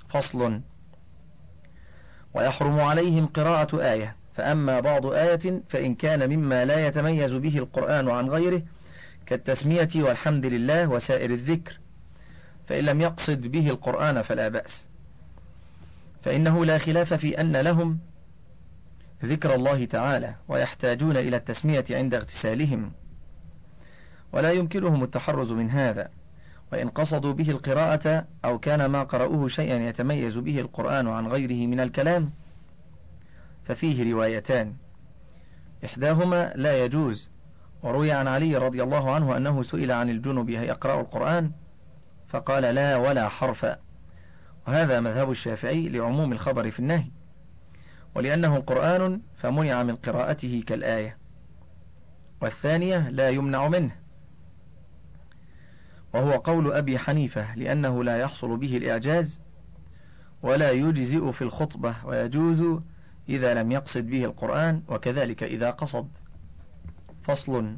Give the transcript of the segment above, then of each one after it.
فصل. ويحرم عليهم قراءة آية، فأما بعض آية فإن كان مما لا يتميز به القرآن عن غيره كالتسمية والحمد لله وسائر الذكر، فإن لم يقصد به القرآن فلا بأس، فإنه لا خلاف في أن لهم ذكر الله تعالى ويحتاجون إلى التسمية عند اغتسالهم، ولا يمكنهم التحرز من هذا. وإن قصدوا به القراءة أو كان ما قرأوه شيئا يتميز به القرآن عن غيره من الكلام ففيه روايتان، إحداهما لا يجوز، وروي عن علي رضي الله عنه أنه سئل عن الجنب يقرأ القرآن فقال لا ولا حرفا، وهذا مذهب الشافعي لعموم الخبر في النهي، ولأنه قرآن فمنع من قراءته كالآية. والثانية لا يمنع منه، وهو قول أبي حنيفة، لأنه لا يحصل به الإعجاز ولا يجزئ في الخطبة، ويجوز إذا لم يقصد به القرآن وكذلك إذا قصد. فصل.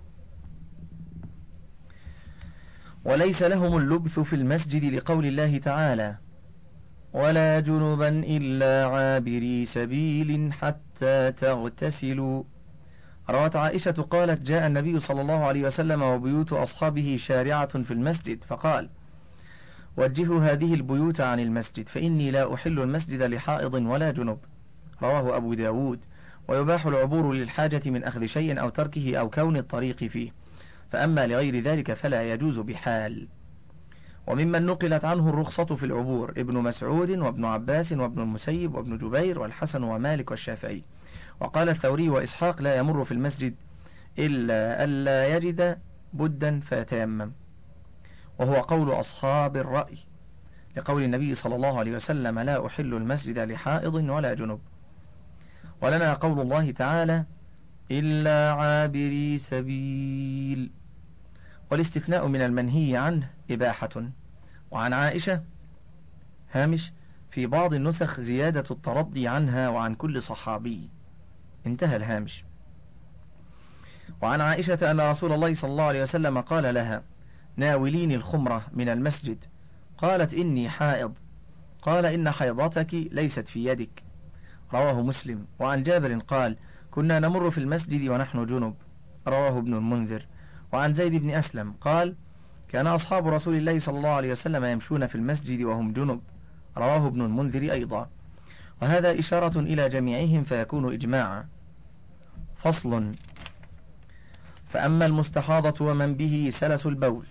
وليس لهم اللبث في المسجد لقول الله تعالى ولا جنبا إلا عابري سبيل حتى تغتسلوا. روت عائشة قالت جاء النبي صلى الله عليه وسلم وبيوت أصحابه شارعة في المسجد فقال وجهوا هذه البيوت عن المسجد فإني لا أحل المسجد لحائض ولا جنب. رواه أبو داود. ويباح العبور للحاجة من أخذ شيء أو تركه أو كون الطريق فيه، فأما لغير ذلك فلا يجوز بحال. وممن نقلت عنه الرخصة في العبور ابن مسعود وابن عباس وابن المسيب وابن جبير والحسن ومالك والشافعي. وقال الثوري وإسحاق لا يمر في المسجد إلا ألا يجد بدا فيتيمم، وهو قول أصحاب الرأي، لقول النبي صلى الله عليه وسلم لا أحل المسجد لحائض ولا جنب. ولنا قول الله تعالى إلا عابري سبيل، والاستثناء من المنهي عنه إباحة. وعن عائشة هامش في بعض النسخ زيادة الترضي عنها وعن كل صحابي، انتهى الهامش. وعن عائشة أن رسول الله صلى الله عليه وسلم قال لها ناوليني الخمرة من المسجد، قالت إني حائض، قال إن حيضتك ليست في يدك. رواه مسلم. وعن جابر قال كنا نمر في المسجد ونحن جنب. رواه ابن المنذر. وعن زيد بن أسلم قال كان أصحاب رسول الله صلى الله عليه وسلم يمشون في المسجد وهم جنب. رواه ابن المنذر أيضا، وهذا إشارة إلى جميعهم فيكون إجماعا. فصل. فأما المستحاضة ومن به سلس البول.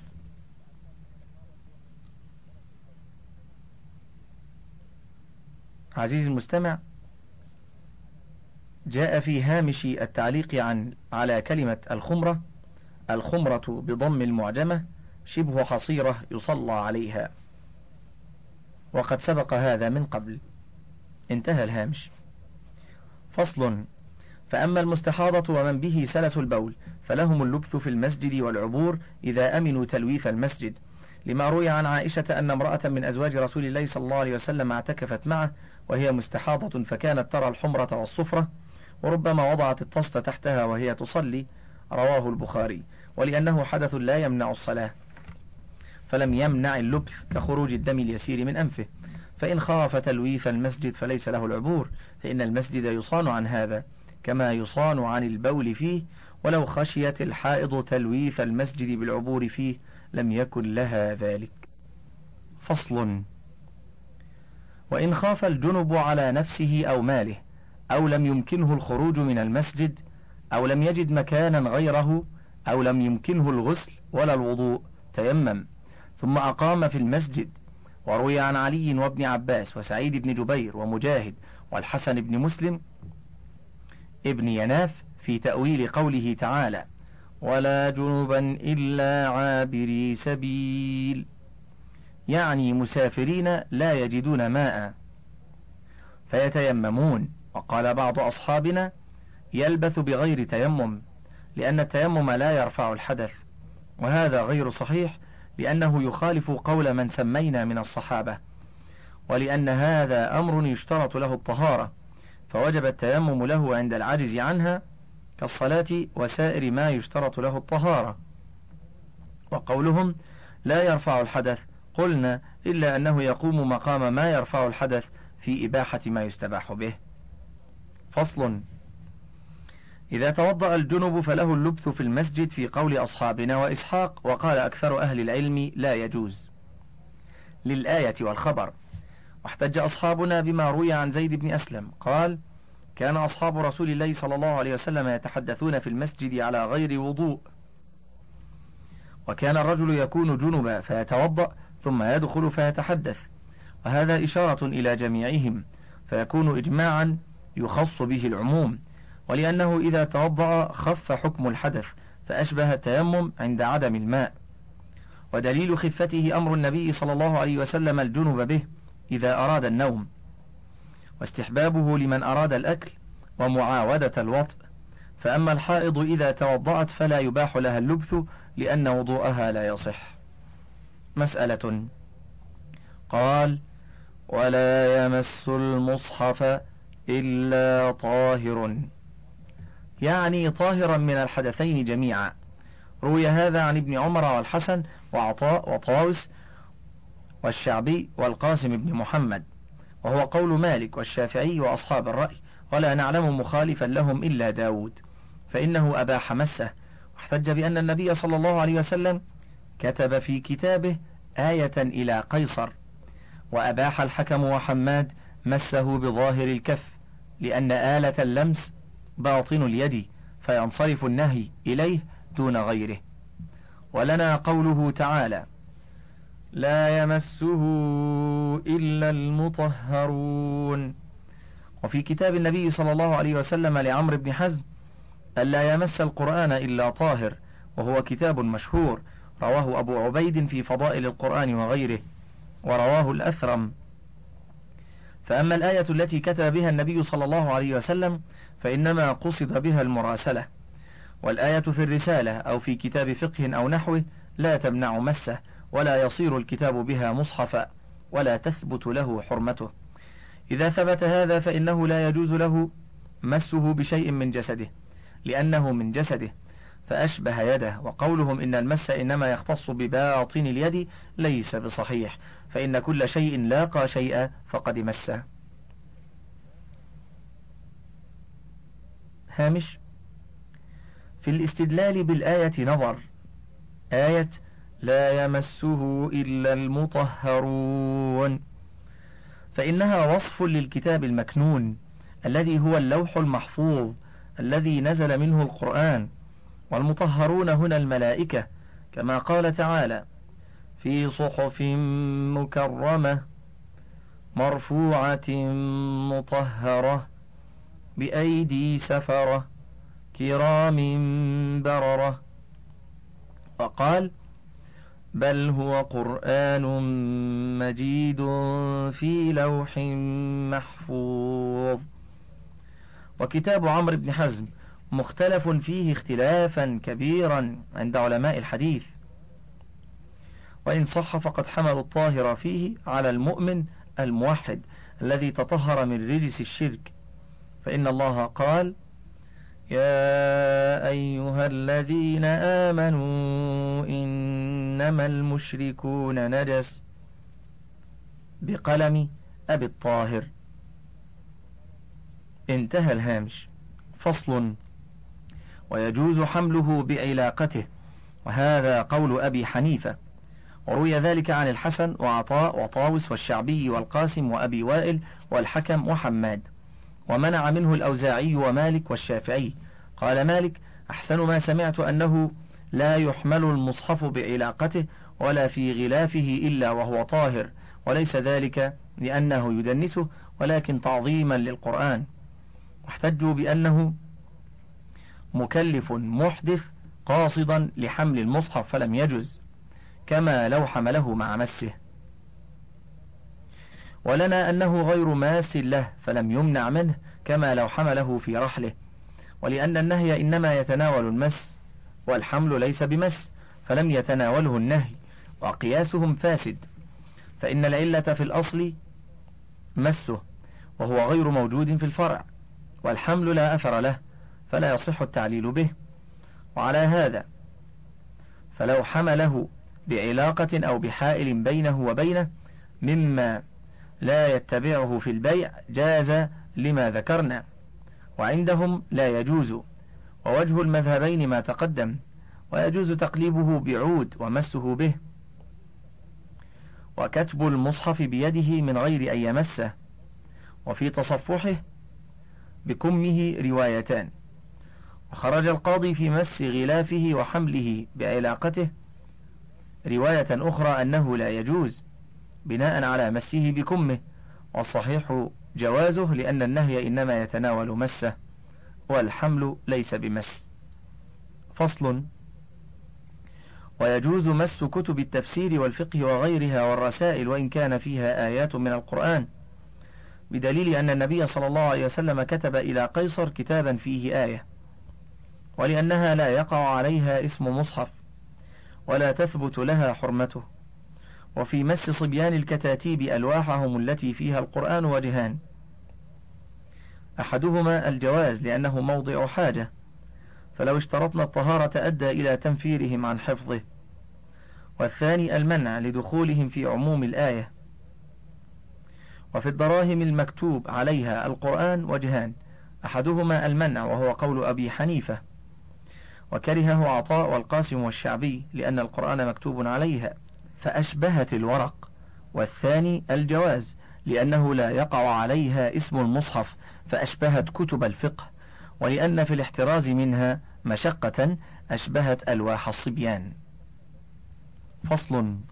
عزيزي المستمع، جاء في هامش التعليق على كلمة الخمرة بضم المعجمة شبه حصيرة يصلى عليها، وقد سبق هذا من قبل، انتهى الهامش. فصل. فأما المستحاضة ومن به سلس البول فلهم اللبث في المسجد والعبور إذا أمنوا تلويث المسجد، لما روي عن عائشة أن امرأة من أزواج رسول الله صلى الله عليه وسلم اعتكفت معه وهي مستحاضة فكانت ترى الحمرة والصفرة وربما وضعت الطست تحتها وهي تصلي. رواه البخاري. ولأنه حدث لا يمنع الصلاة فلم يمنع اللبث كخروج الدم اليسير من أنفه، فإن خاف تلويث المسجد فليس له العبور، فإن المسجد يصان عن هذا كما يصان عن البول فيه، ولو خشيت الحائض تلويث المسجد بالعبور فيه لم يكن لها ذلك. فصل. وإن خاف الجنب على نفسه أو ماله أو لم يمكنه الخروج من المسجد أو لم يجد مكانا غيره أو لم يمكنه الغسل ولا الوضوء تيمم ثم أقام في المسجد. وروي عن علي وابن عباس وسعيد بن جبير ومجاهد والحسن بن مسلم ابن يناف في تأويل قوله تعالى ولا جنبا إلا عابري سبيل، يعني مسافرين لا يجدون ماء فيتيممون. وقال بعض أصحابنا يلبث بغير تيمم لأن التيمم لا يرفع الحدث، وهذا غير صحيح لأنه يخالف قول من سمينا من الصحابة، ولأن هذا أمر يشترط له الطهارة فوجب التيمم له عند العجز عنها كالصلاة وسائر ما يشترط له الطهارة. وقولهم لا يرفع الحدث قلنا إلا أنه يقوم مقام ما يرفع الحدث في إباحة ما يستباح به. فصل. إذا توضأ الجنب فله اللبث في المسجد في قول أصحابنا وإسحاق، وقال أكثر أهل العلم لا يجوز للآية والخبر. واحتج أصحابنا بما روي عن زيد بن أسلم قال: كان أصحاب رسول الله صلى الله عليه وسلم يتحدثون في المسجد على غير وضوء، وكان الرجل يكون جنبا فيتوضأ ثم يدخل فيتحدث، وهذا إشارة إلى جميعهم، فيكون إجماعا يخص به العموم، ولأنه إذا توضأ خف حكم الحدث فأشبه التيمم عند عدم الماء. ودليل خفته أمر النبي صلى الله عليه وسلم الجنب به إذا أراد النوم، واستحبابه لمن أراد الأكل ومعاودة الوطء. فأما الحائض إذا توضأت فلا يباح لها اللبث لأن وضوءها لا يصح. مسألة. قال: ولا يمس المصحف إلا طاهر، يعني طاهرا من الحدثين جميعا. روي هذا عن ابن عمر والحسن وعطاء وطاوس والشعبي والقاسم بن محمد، وهو قول مالك والشافعي وأصحاب الرأي، ولا نعلم مخالفا لهم إلا داود، فإنه أباح مسه، واحتج بأن النبي صلى الله عليه وسلم كتب في كتابه آية إلى قيصر، وأباح الحكم وحماد مسه بظاهر الكف، لأن آلة اللمس باطن اليد، فينصرف النهي إليه دون غيره. ولنا قوله تعالى: لا يمسه إلا المطهرون. وفي كتاب النبي صلى الله عليه وسلم لعمرو بن حزم: ألا يمس القرآن إلا طاهر، وهو كتاب مشهور، رواه أبو عبيد في فضائل القرآن وغيره، ورواه الأثرم. فأما الآية التي كتب بها النبي صلى الله عليه وسلم فإنما قصد بها المراسلة، والآية في الرسالة أو في كتاب فقه أو نحوه لا تمنع مسه، ولا يصير الكتاب بها مصحفا، ولا تثبت له حرمته. إذا ثبت هذا فإنه لا يجوز له مسه بشيء من جسده، لأنه من جسده فأشبه يده. وقولهم إن المس إنما يختص بباطن اليد ليس بصحيح، فإن كل شيء لاقى شيئا فقد مسه. هامش: في الاستدلال بالآية نظر. آية لا يمسه إلا المطهرون، فإنها وصف للكتاب المكنون الذي هو اللوح المحفوظ الذي نزل منه القرآن، والمطهرون هنا الملائكة، كما قال تعالى: في صحف مكرمة مرفوعة مطهرة بأيدي سفرة كرام بررة. وقال: بل هو قرآن مجيد في لوح محفوظ. وكتاب عمرو بن حزم مختلف فيه اختلافا كبيرا عند علماء الحديث، وإن صح فقد حملوا الطاهر فيه على المؤمن الموحد الذي تطهر من رجس الشرك، فإن الله قال: يا أيها الذين آمنوا إنما المشركون نجس، بقلم أبي الطاهر. انتهى الهامش. فصل. ويجوز حمله بعلاقته، وهذا قول أبي حنيفة، وروي ذلك عن الحسن وعطاء وطاوس والشعبي والقاسم وأبي وائل والحكم وحماد، ومنع منه الأوزاعي ومالك والشافعي. قال مالك: أحسن ما سمعت أنه لا يحمل المصحف بعلاقته ولا في غلافه إلا وهو طاهر، وليس ذلك لأنه يدنسه ولكن تعظيما للقرآن. واحتجوا بأنه مكلف محدث قاصدا لحمل المصحف فلم يجز، كما لو حمله مع مسه. ولنا أنه غير ماس له فلم يمنع منه، كما لو حمله في رحله، ولأن النهي إنما يتناول المس، والحمل ليس بمس فلم يتناوله النهي، وقياسهم فاسد، فإن العلة في الأصل مسه، وهو غير موجود في الفرع، والحمل لا أثر له فلا يصح التعليل به. وعلى هذا فلو حمله بعلاقة أو بحائل بينه وبينه مما لا يتبعه في البيع جاز لما ذكرنا، وعندهم لا يجوز. ووجه المذهبين ما تقدم، ويجوز تقليبه بعود ومسه به، وكتب المصحف بيده من غير أن يمسه، وفي تصفحه بكمه روايتان. وخرج القاضي في مس غلافه وحمله بعلاقته رواية أخرى أنه لا يجوز بناء على مسه بكمه، والصحيح جوازه لأن النهي إنما يتناول مسه، والحمل ليس بمس. فصل. ويجوز مس كتب التفسير والفقه وغيرها والرسائل وإن كان فيها آيات من القرآن، بدليل أن النبي صلى الله عليه وسلم كتب إلى قيصر كتابا فيه آية، ولأنها لا يقع عليها اسم مصحف ولا تثبت لها حرمته. وفي مس صبيان الكتاتيب ألواحهم التي فيها القرآن وجهان: أحدهما الجواز لأنه موضع حاجة، فلو اشترطنا الطهارة أدى إلى تنفيرهم عن حفظه، والثاني المنع لدخولهم في عموم الآية. وفي الدراهم المكتوب عليها القرآن وجهان: أحدهما المنع وهو قول أبي حنيفة، وكرهه عطاء والقاسم والشعبي لأن القرآن مكتوب عليها فأشبهت الورق، والثاني الجواز لأنه لا يقع عليها اسم المصحف فأشبهت كتب الفقه، ولأن في الاحتراز منها مشقة أشبهت ألواح الصبيان. فصل.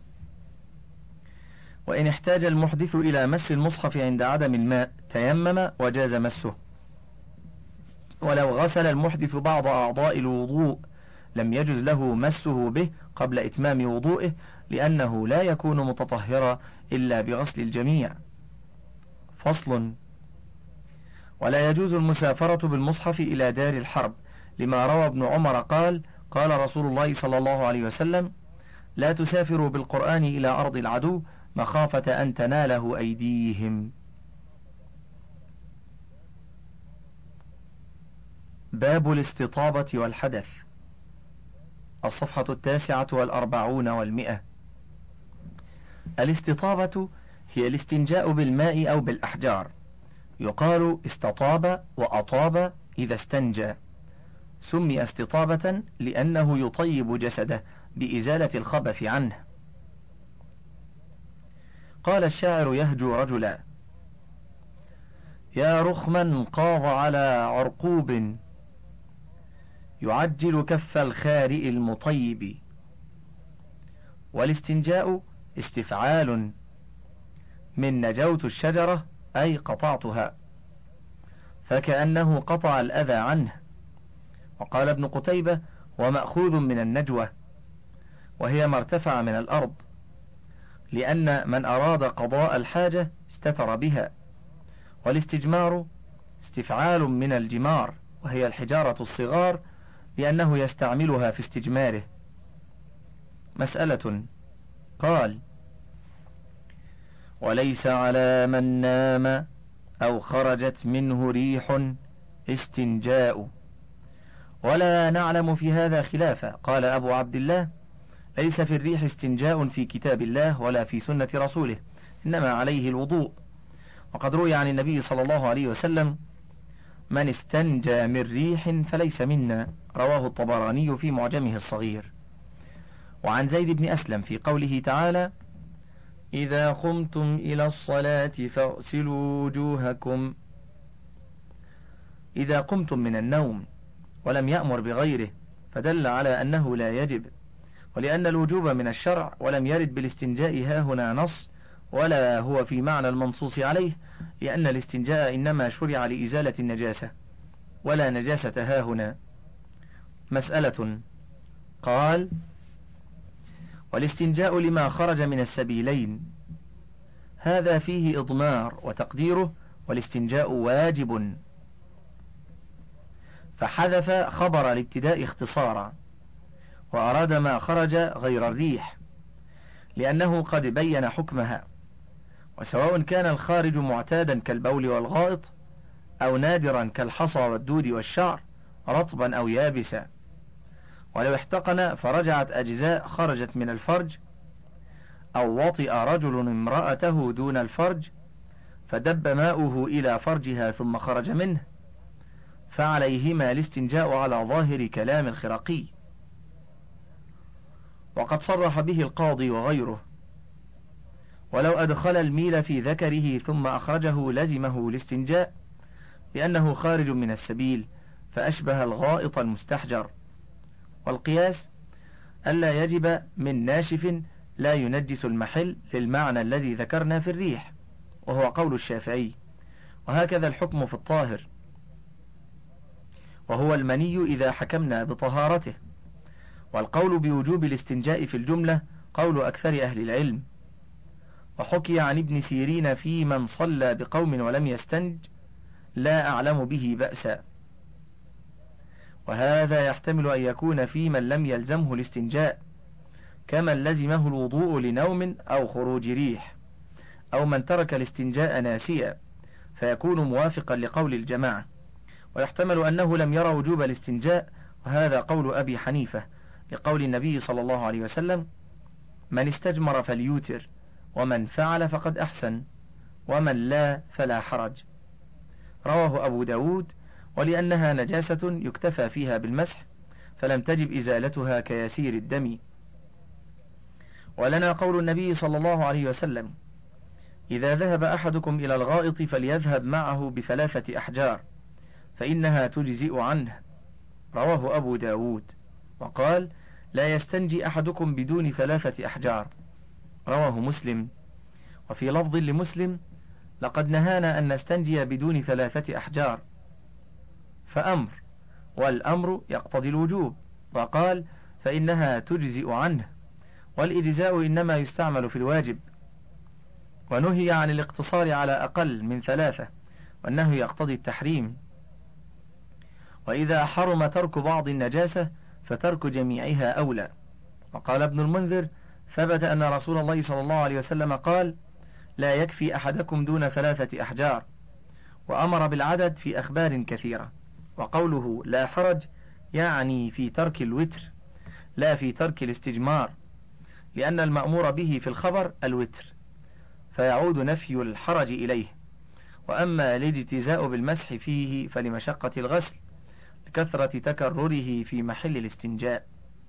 وإن احتاج المحدث إلى مس المصحف عند عدم الماء تيمم وجاز مسه، ولو غسل المحدث بعض أعضاء الوضوء لم يجز له مسه به قبل إتمام وضوئه، لأنه لا يكون متطهرا إلا بغسل الجميع. فصل. ولا يجوز المسافرة بالمصحف إلى دار الحرب، لما روى ابن عمر قال: قال رسول الله صلى الله عليه وسلم: لا تسافروا بالقرآن إلى أرض العدو مخافة أن تناله أيديهم. باب الاستطابة والحدث. الصفحة 49 و100. الاستطابة هي الاستنجاء بالماء أو بالأحجار، يقال استطاب وأطاب إذا استنجى. سمي استطابة لأنه يطيب جسده بإزالة الخبث عنه. قال الشاعر يهجو رجلا: يا رخما قاض على عرقوب، يعجل كف الخارئ المطيب. والاستنجاء استفعال من نجوت الشجرة أي قطعتها، فكأنه قطع الأذى عنه. وقال ابن قتيبة: ومأخوذ من النجوة، وهي ما ارتفع من الأرض، لأن من أراد قضاء الحاجة استتر بها. والاستجمار استفعال من الجمار، وهي الحجارة الصغار، لأنه يستعملها في استجماره. مسألة. قال: وليس على من نام أو خرجت منه ريح استنجاء، ولا نعلم في هذا خلافا. قال أبو عبد الله: ليس في الريح استنجاء في كتاب الله ولا في سنة رسوله، إنما عليه الوضوء. وقد روي عن النبي صلى الله عليه وسلم: من استنجى من ريح فليس منا، رواه الطبراني في معجمه الصغير. وعن زيد بن أسلم في قوله تعالى: إذا قمتم إلى الصلاة فاغسلوا وجوهكم، إذا قمتم من النوم، ولم يأمر بغيره، فدل على أنه لا يجب، ولأن الوجوب من الشرع، ولم يرد بالاستنجاء هاهنا نص، ولا هو في معنى المنصوص عليه، لأن الاستنجاء إنما شرع لإزالة النجاسة، ولا نجاسة هاهنا. مسألة. قال: والاستنجاء لما خرج من السبيلين، هذا فيه إضمار، وتقديره: والاستنجاء واجب، فحذف خبر الابتداء اختصارا، وأراد ما خرج غير الريح، لأنه قد بين حكمها. وسواء كان الخارج معتادا كالبول والغائط، أو نادرا كالحصى والدود والشعر، رطبا أو يابسا. ولو احتقن فرجعت أجزاء خرجت من الفرج، أو وطئ رجل امرأته دون الفرج فدب ماؤه إلى فرجها ثم خرج منه، فعليهما الاستنجاء على ظاهر كلام الخرقي. وقد صرح به القاضي وغيره. ولو أدخل الميل في ذكره ثم أخرجه لزمه الاستنجاء، لأنه خارج من السبيل فأشبه الغائط المستحجر. والقياس ألا يجب من ناشف لا ينجس المحل للمعنى الذي ذكرنا في الريح، وهو قول الشافعي. وهكذا الحكم في الطاهر، وهو المني إذا حكمنا بطهارته. والقول بوجوب الاستنجاء في الجملة قول أكثر أهل العلم. وحكي عن ابن سيرين في من صلى بقوم ولم يستنج: لا أعلم به بأسا. وهذا يحتمل أن يكون في من لم يلزمه الاستنجاء، كمن لزمه الوضوء لنوم أو خروج ريح، أو من ترك الاستنجاء ناسيا، فيكون موافقا لقول الجماعة. ويحتمل أنه لم يرى وجوب الاستنجاء، وهذا قول أبي حنيفة لقول النبي صلى الله عليه وسلم: من استجمر فليوتر، ومن فعل فقد أحسن، ومن لا فلا حرج. رواه أبو داود. ولأنها نجاسة يكتفى فيها بالمسح، فلم تجب إزالتها كيسير الدم. ولنا قول النبي صلى الله عليه وسلم: إذا ذهب أحدكم إلى الغائط فليذهب معه ب3 أحجار فإنها تجزئ عنه. رواه أبو داود. وقال: لا يستنجي أحدكم بدون 3 أحجار. رواه مسلم. وفي لفظ لمسلم: لقد نهانا أن نستنجي بدون 3 أحجار. فأمر، والأمر يقتضي الوجوب. وقال: فإنها تجزئ عنه، والإجزاء إنما يستعمل في الواجب. ونهي عن الاقتصار على أقل من 3، والنهي يقتضي التحريم. وإذا حرم ترك بعض النجاسة فترك جميعها أولى. وقال ابن المنذر: ثبت أن رسول الله صلى الله عليه وسلم قال: لا يكفي أحدكم دون 3 أحجار، وأمر بالعدد في أخبار كثيرة. وقوله لا حرج يعني في ترك الوتر، لا في ترك الاستجمار، لأن المأمور به في الخبر الوتر، فيعود نفي الحرج إليه. وأما الاجتزاء بالمسح فيه فلمشقة الغسل لكثرة تكرره في محل الاستنجاء.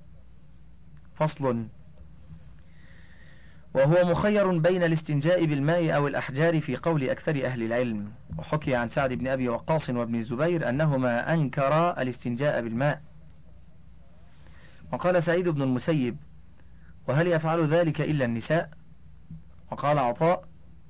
فصل. وهو مخير بين الاستنجاء بالماء أو الأحجار في قول أكثر أهل العلم. وحكي عن سعد بن أبي وقاص وابن الزبير أنهما أنكرا الاستنجاء بالماء. وقال سعيد بن المسيب: وهل يفعل ذلك إلا النساء؟ وقال عطاء: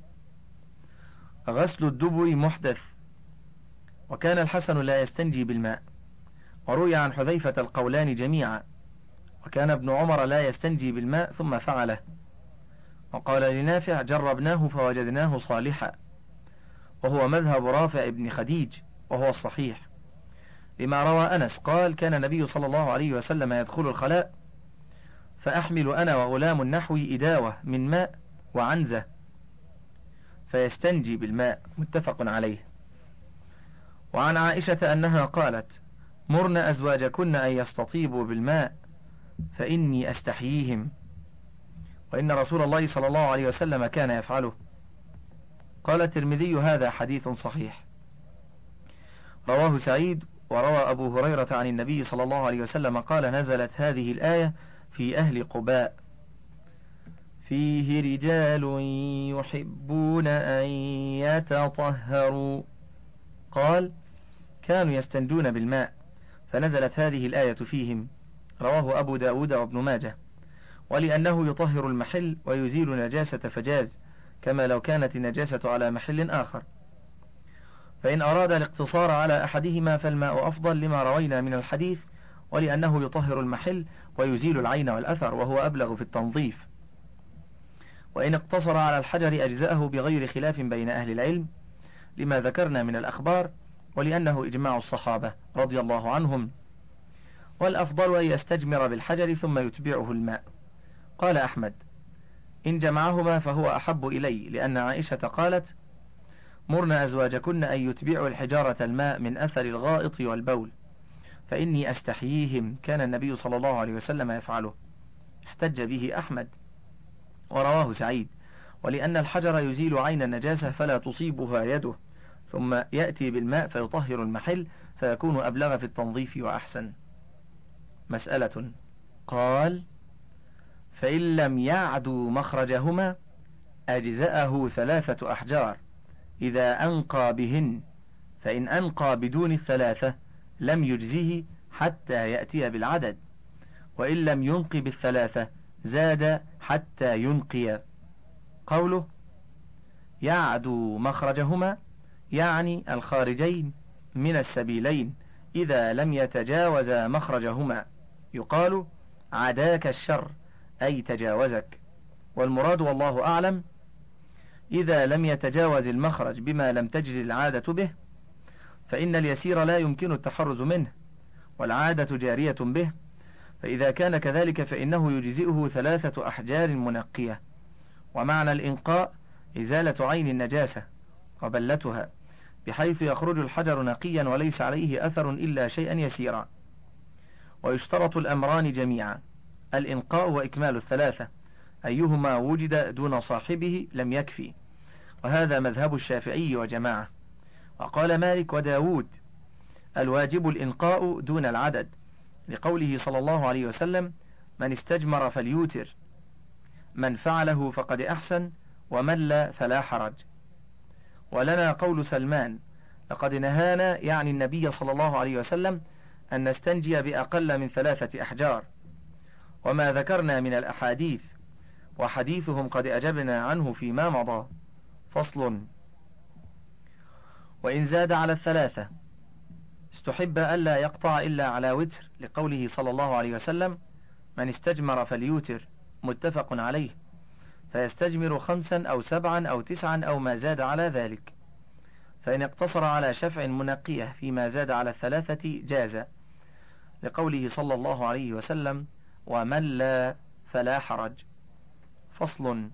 غسل الدبر محدث. وكان الحسن لا يستنجي بالماء. وروي عن حذيفة القولان جميعا. وكان ابن عمر لا يستنجي بالماء ثم فعله. وقال لنافع: جربناه فوجدناه صالحا، وهو مذهب رافع بن خديج، وهو الصحيح، لما روى أنس قال: كان النبي صلى الله عليه وسلم يدخل الخلاء فأحمل أنا وغلام نحوي إداوة من ماء وعنزة فيستنجي بالماء. متفق عليه. وعن عائشة أنها قالت: مرن أزواجكن أن يستطيبوا بالماء فإني أستحييهم، وإن رسول الله صلى الله عليه وسلم كان يفعله. قال الترمذي: هذا حديث صحيح. رواه سعيد. وروى أبو هريرة عن النبي صلى الله عليه وسلم قال: نزلت هذه الآية في أهل قباء: فيه رجال يحبون أن يتطهروا. قال: كانوا يستنجون بالماء، فنزلت هذه الآية فيهم. رواه أبو داود وابن ماجه. ولأنه يطهر المحل ويزيل نجاسة فجاز، كما لو كانت النجاسة على محل آخر. فإن أراد الاقتصار على أحدهما فالماء أفضل لما روينا من الحديث، ولأنه يطهر المحل ويزيل العين والأثر، وهو أبلغ في التنظيف. وإن اقتصر على الحجر أجزأه بغير خلاف بين أهل العلم، لما ذكرنا من الأخبار، ولأنه إجماع الصحابة رضي الله عنهم. والأفضل أن يستجمر بالحجر ثم يتبعه الماء. قال أحمد: إن جمعهما فهو أحب إلي، لأن عائشة قالت: مرن أزواجكن أن يتبعوا الحجارة الماء من أثر الغائط والبول، فإني أستحييهم، كان النبي صلى الله عليه وسلم يفعله. احتج به أحمد ورواه سعيد. ولأن الحجر يزيل عين النجاسة فلا تصيبها يده، ثم يأتي بالماء فيطهر المحل فيكون أبلغ في التنظيف وأحسن. مسألة. قال: فإن لم يعدوا مخرجهما أجزأه 3 أحجار إذا أنقى بهن، فإن أنقى بدون 3 لم يجزه حتى يأتي بالعدد، وإن لم ينقي بال3 زاد حتى ينقي. قوله يعدوا مخرجهما يعني الخارجين من السبيلين إذا لم يتجاوزا مخرجهما، يقال عداك الشر أي تجاوزك، والمراد والله أعلم إذا لم يتجاوز المخرج بما لم تجري العادة به، فإن اليسير لا يمكن التحرز منه والعادة جارية به، فإذا كان كذلك فإنه يجزئه 3 أحجار منقية. ومعنى الإنقاء إزالة عين النجاسة وبلتها بحيث يخرج الحجر نقيا وليس عليه أثر إلا شيئا يسيرا. ويشترط الأمران جميعا، الإنقاء وإكمال 3، أيهما وجد دون صاحبه لم يكفي، وهذا مذهب الشافعي وجماعة. وقال مالك وداود الواجب الإنقاء دون العدد، لقوله صلى الله عليه وسلم: من استجمر فليوتر، من فعله فقد أحسن، ومن لا فلا حرج. ولنا قول سلمان: لقد نهانا يعني النبي صلى الله عليه وسلم أن نستنجي بأقل من 3 أحجار، وما ذكرنا من الأحاديث، وحديثهم قد أجبنا عنه فيما مضى. فصل. وإن زاد على 3 استحب ألا يقطع إلا على وتر، لقوله صلى الله عليه وسلم: من استجمر فليوتر، متفق عليه، فيستجمر 5 أو 7 أو 9 أو ما زاد على ذلك. فإن اقتصر على شفع منقية فيما زاد على 3 جاز، لقوله صلى الله عليه وسلم: ومن لا فلا حرج. فصل.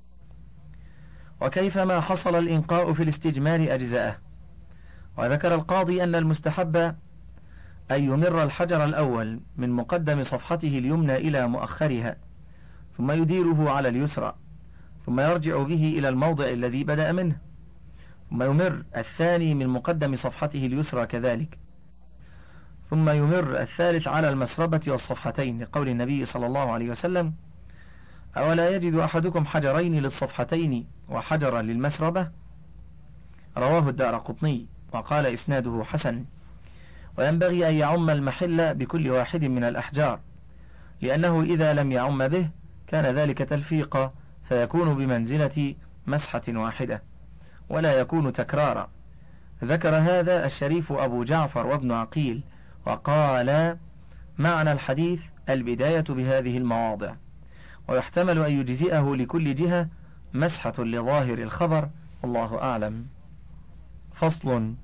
وكيفما حصل الإنقاء في الاستجمار أجزاءه. وذكر القاضي أن المستحب أن يمر الحجر الأول من مقدم صفحته اليمنى إلى مؤخرها، ثم يديره على اليسرى، ثم يرجع به إلى الموضع الذي بدأ منه، ثم يمر الثاني من مقدم صفحته اليسرى كذلك، ثم يمر الثالث على المسربة والصفحتين، لقول النبي صلى الله عليه وسلم: أولا يجد أحدكم حجرين للصفحتين وحجرا للمسربة؟ رواه الدارقطني وقال إسناده حسن. وينبغي أن يعم المحل بكل واحد من الأحجار، لأنه إذا لم يعم به كان ذلك تلفيقا، فيكون بمنزلة مسحة واحدة ولا يكون تكرارا. ذكر هذا الشريف أبو جعفر وابن عقيل، وقال: معنى الحديث البداية بهذه المواضع، ويحتمل أن يجزئه لكل جهة مسحة لظاهر الخبر، والله أعلم. فصل.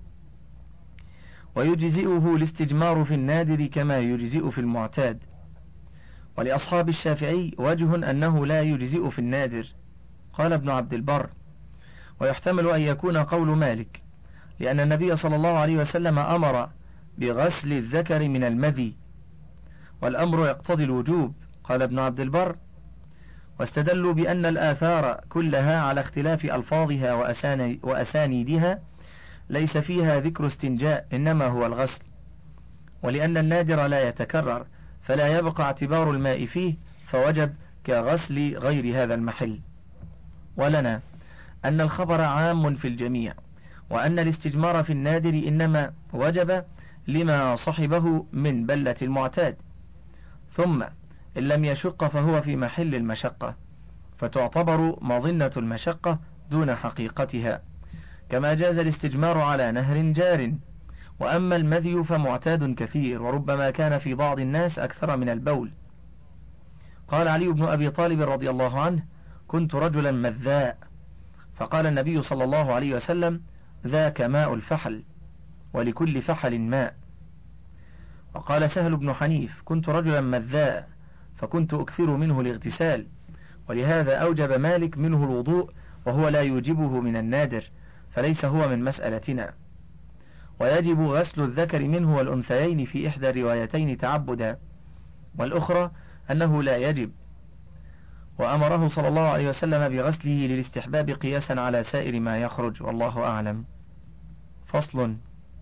ويجزئه الاستجمار في النادر كما يجزئ في المعتاد. ولأصحاب الشافعي وجه أنه لا يجزئ في النادر، قال ابن عبد البر: ويحتمل أن يكون قول مالك، لأن النبي صلى الله عليه وسلم أمر بغسل الذكر من المذي، والأمر يقتضي الوجوب، قال ابن عبد البر. واستدلوا بأن الآثار كلها على اختلاف ألفاظها وأسانيدها ليس فيها ذكر استنجاء، إنما هو الغسل، ولأن النادر لا يتكرر فلا يبقى اعتبار الماء فيه، فوجب كغسل غير هذا المحل. ولنا أن الخبر عام في الجميع، وأن الاستجمار في النادر إنما وجب لما صحبه من بلة المعتاد، ثم إن لم يشق فهو في محل المشقة، فتعتبر مظنة المشقة دون حقيقتها، كما جاز الاستجمار على نهر جار. وأما المذي فمعتاد كثير، وربما كان في بعض الناس أكثر من البول. قال علي بن أبي طالب رضي الله عنه: كنت رجلا مذاء، فقال النبي صلى الله عليه وسلم: ذاك ماء الفحل، ولكل فحل ماء. وقال سهل بن حنيف: كنت رجلا مذاء، فكنت أكثر منه الاغتسال، ولهذا أوجب مالك منه الوضوء، وهو لا يوجبه من النادر، فليس هو من مسألتنا. ويجب غسل الذكر منه والأنثيين في إحدى الروايتين تعبدا، والأخرى أنه لا يجب، وأمره صلى الله عليه وسلم بغسله للاستحباب قياسا على سائر ما يخرج، والله أعلم. فصل.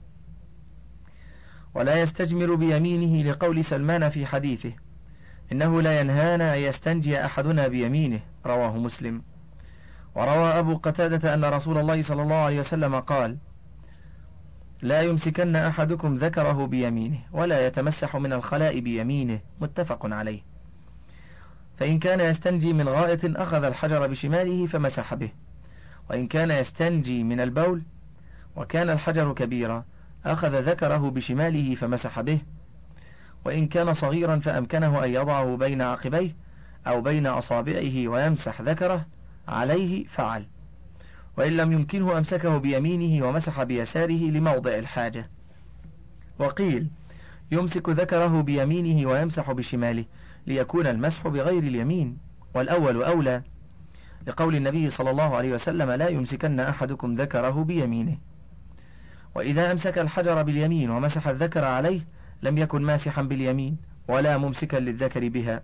ولا يستجمر بيمينه لقول سلمان في حديثه: إنه لا ينهانا أن يستنجي أحدنا بيمينه، رواه مسلم. وروى أبو قتادة أن رسول الله صلى الله عليه وسلم قال: لا يمسكن أحدكم ذكره بيمينه ولا يتمسح من الخلاء بيمينه، متفق عليه. فإن كان يستنجي من غائط أخذ الحجر بشماله فمسح به، وإن كان يستنجي من البول وكان الحجر كبيرا أخذ ذكره بشماله فمسح به، وإن كان صغيرا فأمكنه أن يضعه بين عقبيه أو بين أصابعه ويمسح ذكره عليه فعل، وإن لم يمكنه أمسكه بيمينه ومسح بيساره لموضع الحاجة. وقيل يمسك ذكره بيمينه ويمسح بشماله ليكون المسح بغير اليمين، والأول أولى، لقول النبي صلى الله عليه وسلم: لا يمسكن أحدكم ذكره بيمينه. وإذا أمسك الحجر باليمين ومسح الذكر عليه لم يكن ماسحا باليمين ولا ممسكا للذكر بها.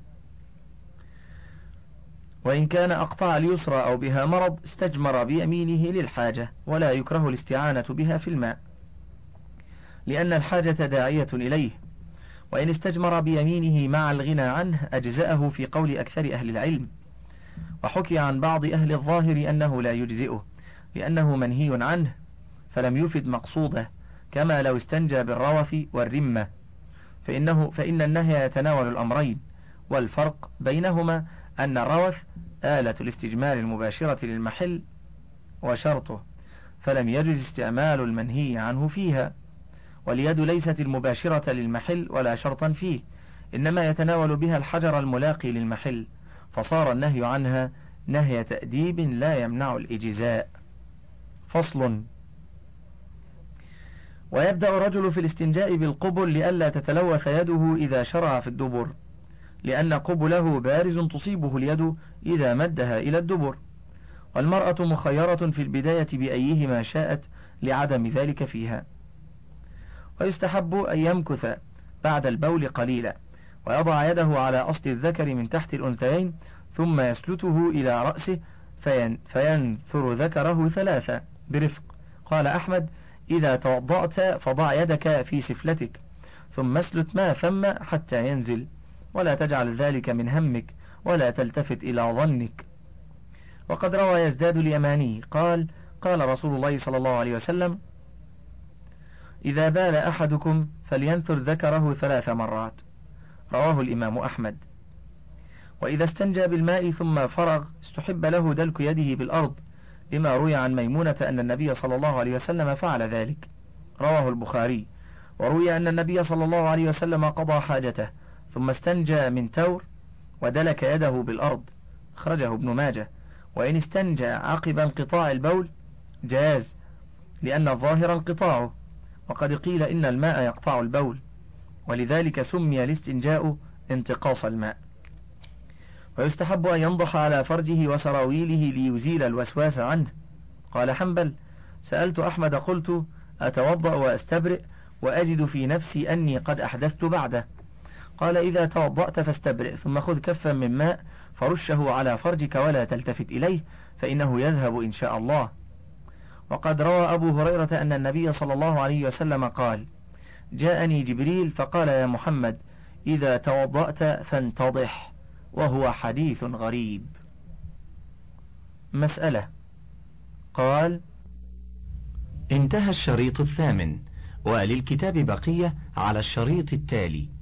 وإن كان أقطع اليسرى أو بها مرض استجمر بيمينه للحاجة، ولا يكره الاستعانة بها في الماء لأن الحاجة داعية إليه. وإن استجمر بيمينه مع الغنى عنه أجزأه في قول أكثر أهل العلم، وحكي عن بعض أهل الظاهر أنه لا يجزئه لأنه منهي عنه فلم يفد مقصوده، كما لو استنجى بالروث والرمة، فإن النهي يتناول الأمرين، والفرق بينهما أن الروث آلة الاستجمار المباشرة للمحل وشرطه، فلم يجز استعمال المنهي عنه فيها، واليد ليست المباشرة للمحل ولا شرطا فيه، إنما يتناول بها الحجر الملاقي للمحل، فصار النهي عنها نهي تأديب لا يمنع الإجزاء. فصل. ويبدأ الرجل في الاستنجاء بالقبل لئلا تتلوث يده إذا شرع في الدبر، لأن قبله بارز تصيبه اليد إذا مدها إلى الدبر، والمرأة مخيرة في البداية بأيهما شاءت لعدم ذلك فيها. ويستحب أن يمكث بعد البول قليلا، ويضع يده على أصل الذكر من تحت الأنثيين، ثم يسلته إلى رأسه فينثر ذكره ثلاثة برفق. قال أحمد: إذا توضأت فضع يدك في سفلتك ثم اسلت ما ثم حتى ينزل، ولا تجعل ذلك من همك ولا تلتفت إلى ظنك. وقد روى يزداد اليماني قال: قال رسول الله صلى الله عليه وسلم: إذا بال أحدكم فلينثر ذكره 3 مرات، رواه الإمام أحمد. وإذا استنجى بالماء ثم فرغ استحب له دلك يده بالأرض، لما روي عن ميمونة أن النبي صلى الله عليه وسلم فعل ذلك، رواه البخاري. وروي أن النبي صلى الله عليه وسلم قضى حاجته ثم استنجى من تور ودلك يده بالأرض، أخرجه ابن ماجه. وإن استنجى عقب انقطاع البول جاز، لأن الظاهر انقطاعه، وقد قيل إن الماء يقطع البول، ولذلك سمي الاستنجاء انتقاص الماء. ويستحب أن ينضح على فرجه وسراويله ليزيل الوسواس عنه. قال حنبل: سألت أحمد قلت: أتوضأ وأستبرئ وأجد في نفسي أني قد أحدثت بعده؟ قال: إذا توضأت فاستبرئ، ثم خذ كفا من ماء فرشه على فرجك ولا تلتفت إليه فإنه يذهب إن شاء الله. وقد روى أبو هريرة أن النبي صلى الله عليه وسلم قال: جاءني جبريل فقال: يا محمد إذا توضأت فانتضح، وهو حديث غريب. مسألة. قال: انتهى الشريط 8، وللكتاب بقية على الشريط التالي.